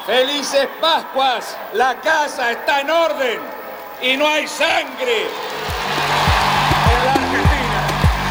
¡Felices Pascuas! La casa está en orden y no hay sangre en la Argentina.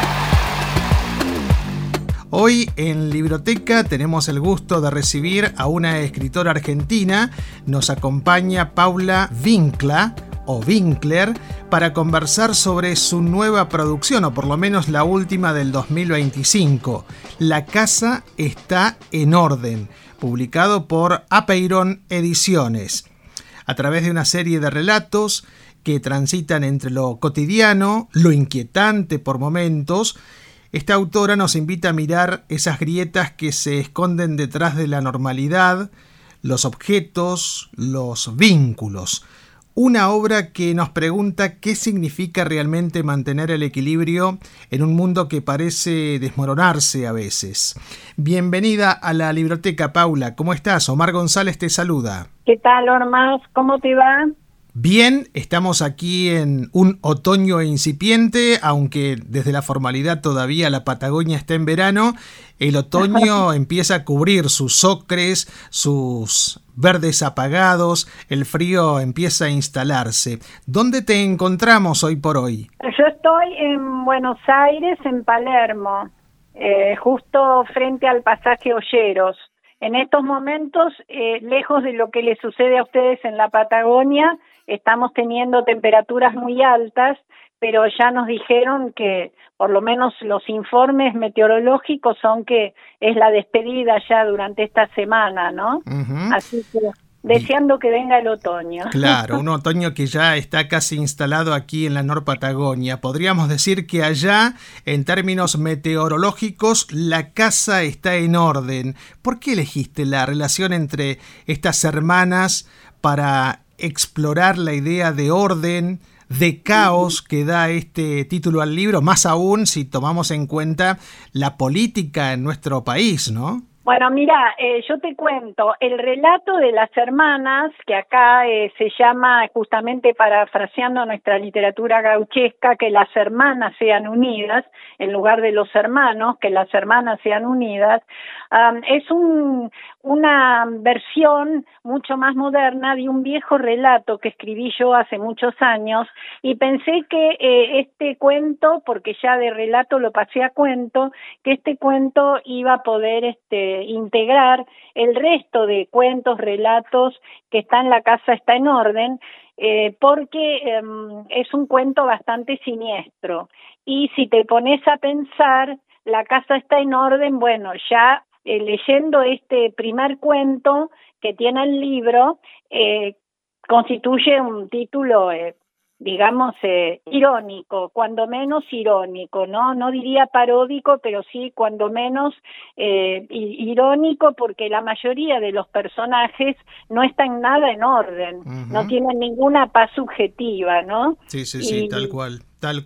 Hoy en Libroteca tenemos el gusto de recibir a una escritora argentina. Nos acompaña Paula Winkler o Winkler para conversar sobre su nueva producción, o por lo menos la última del 2025. La casa está en orden, publicado por Apeiron Ediciones. A través de una serie de relatos que transitan entre lo cotidiano, lo inquietante por momentos, esta autora nos invita a mirar esas grietas que se esconden detrás de la normalidad, los objetos, los vínculos. Una obra que nos pregunta qué significa realmente mantener el equilibrio en un mundo que parece desmoronarse a veces. Bienvenida a la Libroteca, Paula. ¿Cómo estás? Omar González te saluda. ¿Qué tal, Ormas? ¿Cómo te va? Bien, estamos aquí en un otoño incipiente, aunque desde la formalidad todavía la Patagonia está en verano. El otoño empieza a cubrir sus ocres, sus verdes apagados, el frío empieza a instalarse. ¿Dónde te encontramos hoy por hoy? Yo estoy en Buenos Aires, en Palermo, justo frente al pasaje Olleros. En estos momentos, lejos de lo que le sucede a ustedes en la Patagonia, estamos teniendo temperaturas muy altas, pero ya nos dijeron que por lo menos los informes meteorológicos son que es la despedida ya durante esta semana, ¿no? Uh-huh. Así que deseando que venga el otoño. Claro, un otoño que ya está casi instalado aquí en la Norpatagonia. Podríamos decir que allá, en términos meteorológicos, la casa está en orden. ¿Por qué elegiste la relación entre estas hermanas para explorar la idea de orden, de caos que da este título al libro, más aún si tomamos en cuenta la política en nuestro país, ¿no? Bueno, mira, yo te cuento, el relato de las hermanas, que acá se llama, justamente parafraseando nuestra literatura gauchesca, que las hermanas sean unidas, en lugar de los hermanos, que las hermanas sean unidas, es una versión mucho más moderna de un viejo relato que escribí yo hace muchos años, y pensé que este cuento, porque ya de relato lo pasé a cuento, que este cuento iba a poder integrar el resto de cuentos, relatos que está en La casa está en orden, porque es un cuento bastante siniestro. Y si te pones a pensar, La casa está en orden, bueno, ya leyendo este primer cuento que tiene el libro, constituye un título digamos, irónico, cuando menos irónico, ¿no? No diría paródico, pero sí, cuando menos irónico, porque la mayoría de los personajes no están nada en orden, uh-huh. No tienen ninguna paz subjetiva, ¿no? Sí, tal cual.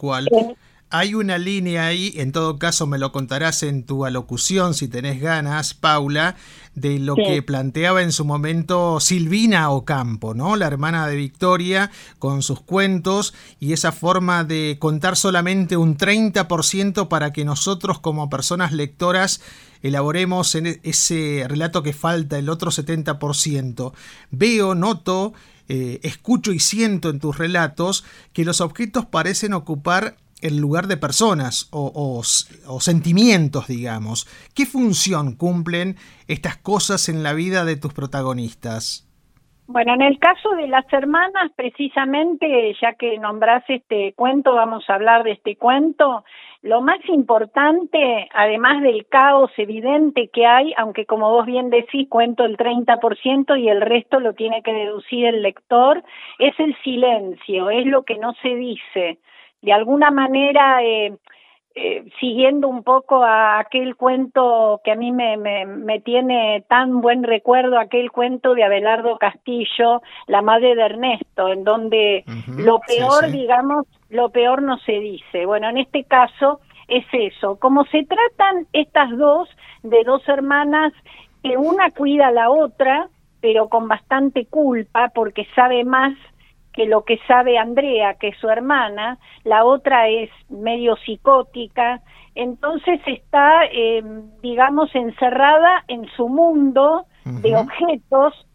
Hay una línea ahí, en todo caso me lo contarás en tu alocución si tenés ganas, Paula, de lo que planteaba en su momento Silvina Ocampo, ¿no? La hermana de Victoria, con sus cuentos y esa forma de contar solamente un 30% para que nosotros como personas lectoras elaboremos en ese relato que falta, el otro 70%. Veo, noto, escucho y siento en tus relatos que los objetos parecen ocupar el lugar de personas o sentimientos, digamos. ¿Qué función cumplen estas cosas en la vida de tus protagonistas? Bueno, en el caso de las hermanas, precisamente, ya que nombrás este cuento, vamos a hablar de este cuento. Lo más importante, además del caos evidente que hay, aunque como vos bien decís, cuento el 30% y el resto lo tiene que deducir el lector, es el silencio, es lo que no se dice. De alguna manera, siguiendo un poco a aquel cuento que a mí me tiene tan buen recuerdo, aquel cuento de Abelardo Castillo, La madre de Ernesto, en donde lo peor, digamos, lo peor no se dice. Bueno, en este caso es eso. Como se tratan estas dos hermanas, que una cuida a la otra, pero con bastante culpa, porque sabe más que lo que sabe Andrea, que es su hermana, la otra es medio psicótica, entonces está, digamos, encerrada en su mundo de objetos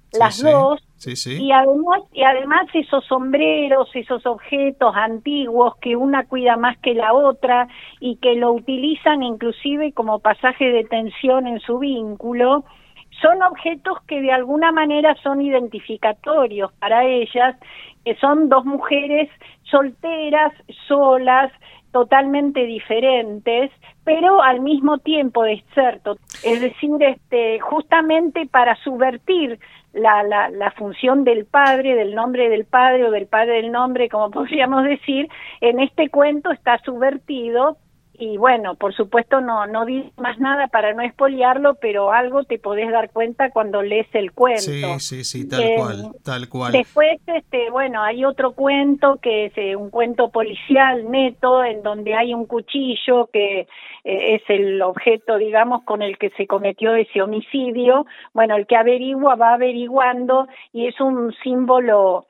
las dos. Sí, sí. Y además esos sombreros, esos objetos antiguos que una cuida más que la otra y que lo utilizan inclusive como pasaje de tensión en su vínculo, son objetos que de alguna manera son identificatorios para ellas, que son dos mujeres solteras, solas, totalmente diferentes, pero al mismo tiempo es decir, justamente para subvertir la función del padre, del nombre del padre o del padre del nombre, como podríamos decir, en este cuento está subvertido. Y bueno, por supuesto no digo más nada para no espoliarlo, pero algo te podés dar cuenta cuando lees el cuento. Sí, tal cual. Después, bueno, hay otro cuento que es un cuento policial neto, en donde hay un cuchillo que es el objeto, digamos, con el que se cometió ese homicidio. Bueno, el que averigua va averiguando y es un símbolo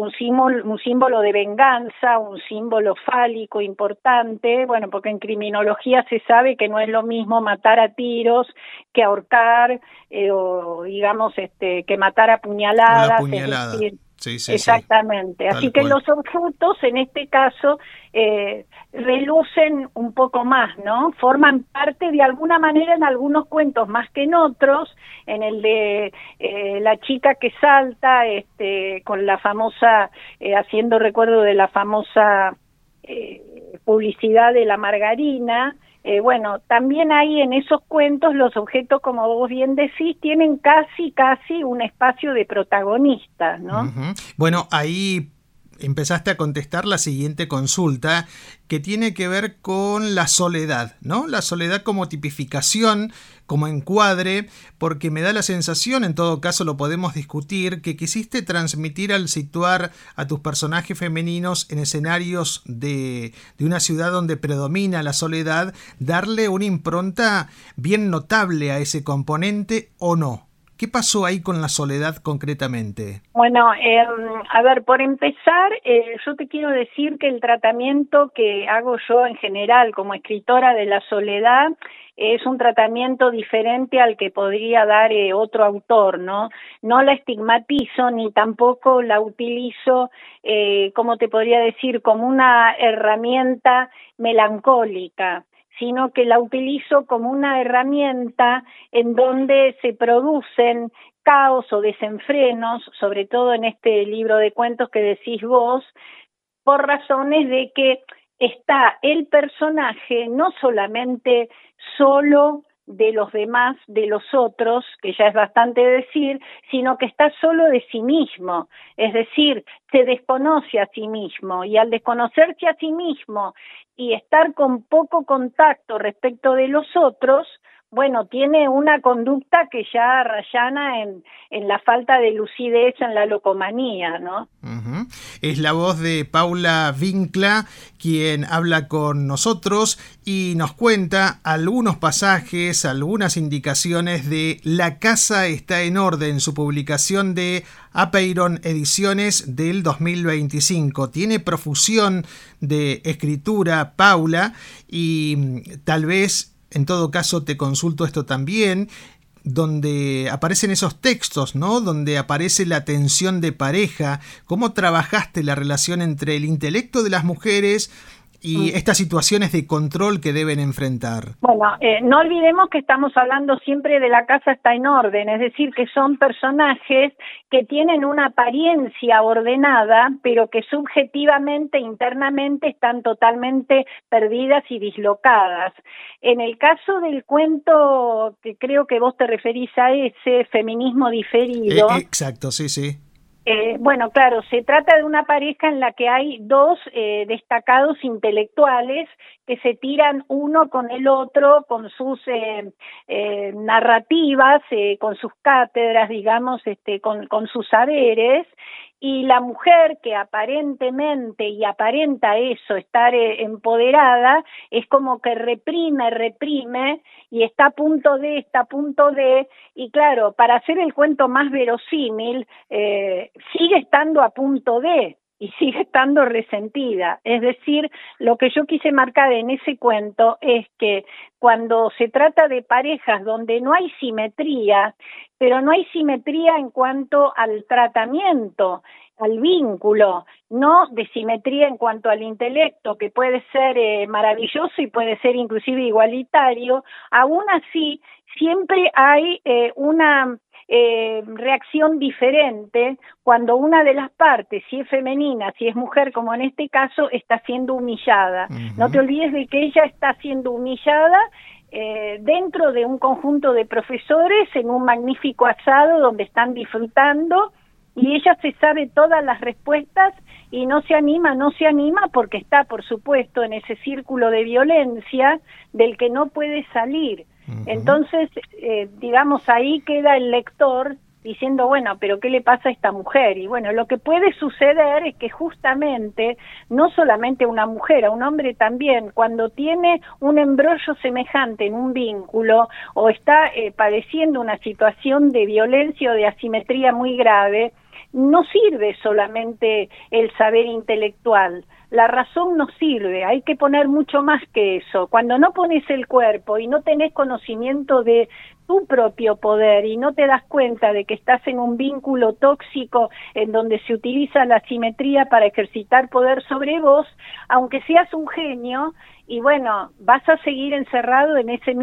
de venganza, un símbolo fálico importante, bueno, porque en criminología se sabe que no es lo mismo matar a tiros que ahorcar, o digamos, que matar a puñaladas. Una puñalada. Es decir, Sí, exactamente. Sí. Así que los objetos, en este caso, relucen un poco más, ¿no? Forman parte de alguna manera en algunos cuentos más que en otros. En el de la chica que salta, con la famosa, haciendo recuerdo de la famosa publicidad de la margarina. Bueno, también hay en esos cuentos los objetos, como vos bien decís, tienen casi un espacio de protagonistas, ¿no? Uh-huh. Bueno, ahí empezaste a contestar la siguiente consulta, que tiene que ver con la soledad, ¿no? La soledad como tipificación, como encuadre, porque me da la sensación, en todo caso lo podemos discutir, que quisiste transmitir al situar a tus personajes femeninos en escenarios de una ciudad donde predomina la soledad, darle una impronta bien notable a ese componente, ¿o no? ¿Qué pasó ahí con la soledad concretamente? Bueno, a ver, por empezar, yo te quiero decir que el tratamiento que hago yo en general como escritora de la soledad es un tratamiento diferente al que podría dar otro autor, ¿no? No la estigmatizo ni tampoco la utilizo, como te podría decir, como una herramienta melancólica, sino que la utilizo como una herramienta en donde se producen caos o desenfrenos, sobre todo en este libro de cuentos que decís vos, por razones de que está el personaje no solamente solo de los demás, de los otros, que ya es bastante decir, sino que está solo de sí mismo, es decir, se desconoce a sí mismo, y al desconocerse a sí mismo y estar con poco contacto respecto de los otros, bueno, tiene una conducta que ya rayana en la falta de lucidez, en la locomanía, ¿no? Uh-huh. Es la voz de Paula Vincla quien habla con nosotros y nos cuenta algunos pasajes, algunas indicaciones de La casa está en orden, su publicación de Apeiron Ediciones del 2025. Tiene profusión de escritura, Paula, y tal vez, en todo caso, te consulto esto también, donde aparecen esos textos, ¿no? Donde aparece la tensión de pareja. ¿Cómo trabajaste la relación entre el intelecto de las mujeres y estas situaciones de control que deben enfrentar? Bueno, no olvidemos que estamos hablando siempre de La casa está en orden, es decir, que son personajes que tienen una apariencia ordenada, pero que subjetivamente, internamente, están totalmente perdidas y dislocadas. En el caso del cuento, que creo que vos te referís a ese, Feminismo diferido. Exacto, sí. Bueno, claro, se trata de una pareja en la que hay dos destacados intelectuales que se tiran uno con el otro, con sus narrativas, con sus cátedras, digamos, con sus saberes, y la mujer que aparentemente y aparenta eso, estar empoderada, es como que reprime y está a punto de, y claro, para hacer el cuento más verosímil, sigue estando a punto de, y sigue estando resentida. Es decir, lo que yo quise marcar en ese cuento es que cuando se trata de parejas donde no hay simetría, pero no hay simetría en cuanto al tratamiento, al vínculo, no de simetría en cuanto al intelecto, que puede ser maravilloso y puede ser inclusive igualitario, aún así siempre hay una reacción diferente cuando una de las partes, si es femenina, si es mujer, como en este caso, está siendo humillada. No te olvides de que ella está siendo humillada dentro de un conjunto de profesores en un magnífico asado donde están disfrutando, y ella se sabe todas las respuestas y no se anima porque está, por supuesto, en ese círculo de violencia del que no puede salir. Entonces, digamos, ahí queda el lector diciendo, bueno, pero ¿qué le pasa a esta mujer? Y bueno, lo que puede suceder es que justamente, no solamente a una mujer, a un hombre también, cuando tiene un embrollo semejante en un vínculo o está padeciendo una situación de violencia o de asimetría muy grave, no sirve solamente el saber intelectual, la razón no sirve, hay que poner mucho más que eso. Cuando no pones el cuerpo y no tenés conocimiento de tu propio poder y no te das cuenta de que estás en un vínculo tóxico en donde se utiliza la simetría para ejercitar poder sobre vos, aunque seas un genio, y bueno, vas a seguir encerrado en ese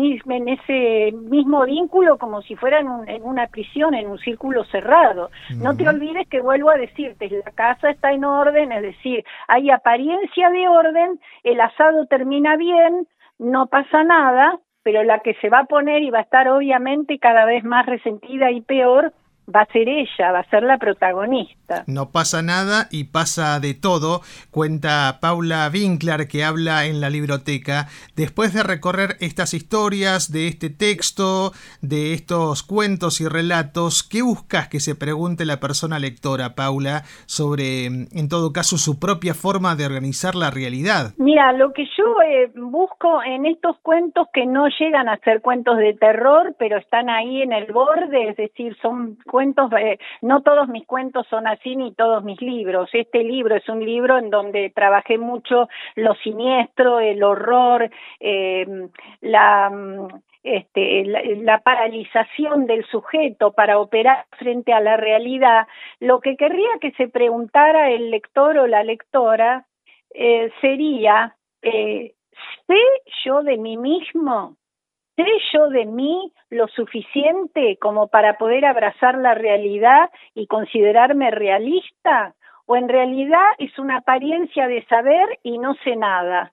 mismo vínculo como si fuera en una prisión, en un círculo cerrado. No te olvides que vuelvo a decirte, la casa está en orden, es decir, hay apariencia de orden, el asado termina bien, no pasa nada, pero la que se va a poner y va a estar obviamente cada vez más resentida y peor va a ser ella, va a ser la protagonista. No pasa nada y pasa de todo, cuenta Paula Winkler, que habla en la Libroteca. Después de recorrer estas historias, de este texto, de estos cuentos y relatos, ¿qué buscas que se pregunte la persona lectora, Paula, sobre, en todo caso, su propia forma de organizar la realidad? Mira, lo que yo busco en estos cuentos, que no llegan a ser cuentos de terror, pero están ahí en el borde, es decir, son cuentos, no todos mis cuentos son así, ni todos mis libros. Este libro es un libro en donde trabajé mucho lo siniestro, el horror, la paralización del sujeto para operar frente a la realidad. Lo que querría que se preguntara el lector o la lectora sería, ¿sé yo de mí mismo? ¿Sé yo de mí lo suficiente como para poder abrazar la realidad y considerarme realista? ¿O en realidad es una apariencia de saber y no sé nada?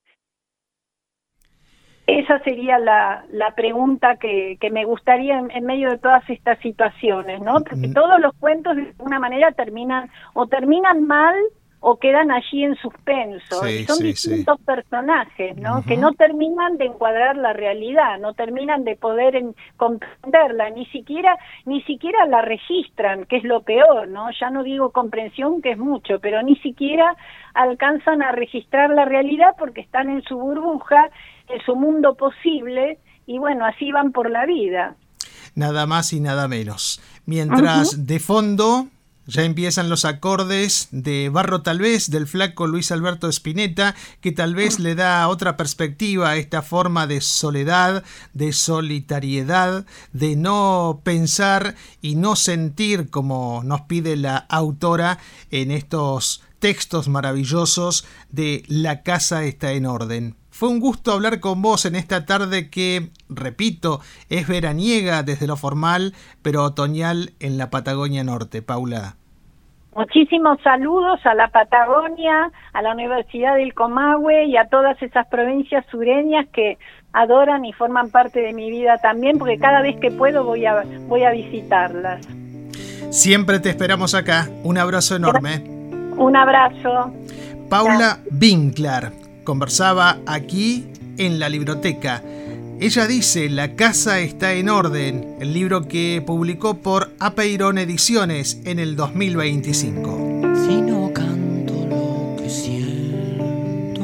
Esa sería la pregunta que me gustaría en medio de todas estas situaciones, ¿no? Porque todos los cuentos de alguna manera terminan mal o quedan allí en suspenso. Son distintos personajes, ¿no? Que no terminan de encuadrar la realidad, no terminan de poder comprenderla, ni siquiera la registran, que es lo peor, ¿no? Ya no digo comprensión, que es mucho, pero ni siquiera alcanzan a registrar la realidad porque están en su burbuja, en su mundo posible, y bueno, así van por la vida. Nada más y nada menos. Mientras de fondo ya empiezan los acordes de Barro tal vez, del flaco Luis Alberto Spinetta, que tal vez le da otra perspectiva a esta forma de soledad, de solitariedad, de no pensar y no sentir como nos pide la autora en estos textos maravillosos de La casa está en orden. Fue un gusto hablar con vos en esta tarde que, repito, es veraniega desde lo formal, pero otoñal en la Patagonia Norte. Paula. Muchísimos saludos a la Patagonia, a la Universidad del Comahue y a todas esas provincias sureñas que adoran y forman parte de mi vida también, porque cada vez que puedo voy a visitarlas. Siempre te esperamos acá. Un abrazo enorme. Un abrazo. Paula Winkler conversaba aquí en la Libroteca. Ella dice, La casa está en orden, el libro que publicó por Apeiron Ediciones en el 2025. Si no canto lo que siento,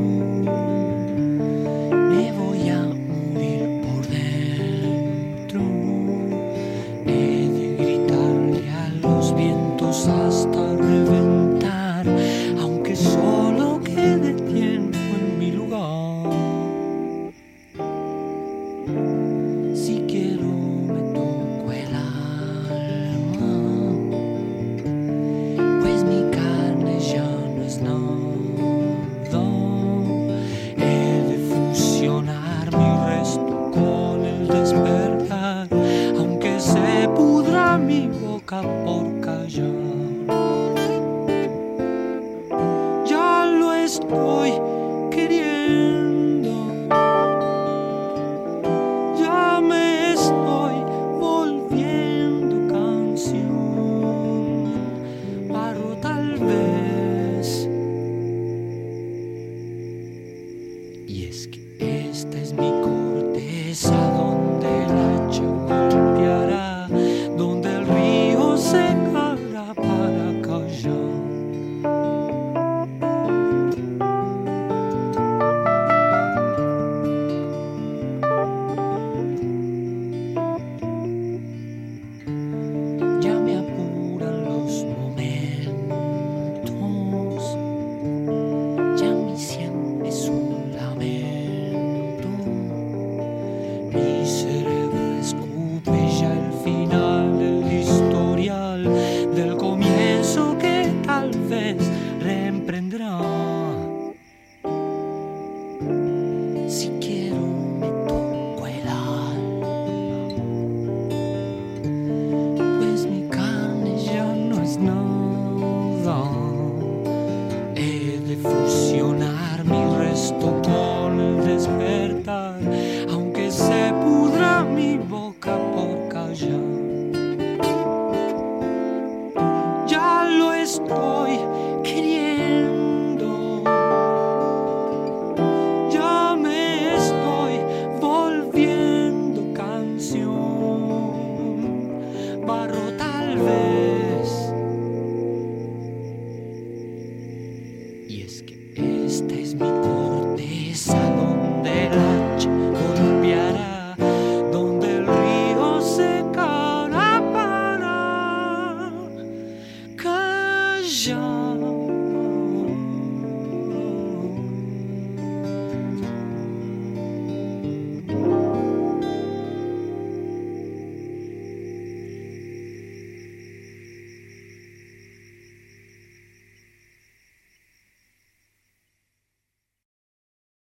me voy a morir por dentro. He de gritarle a los vientos hasta reventar, por callar. Ya lo estoy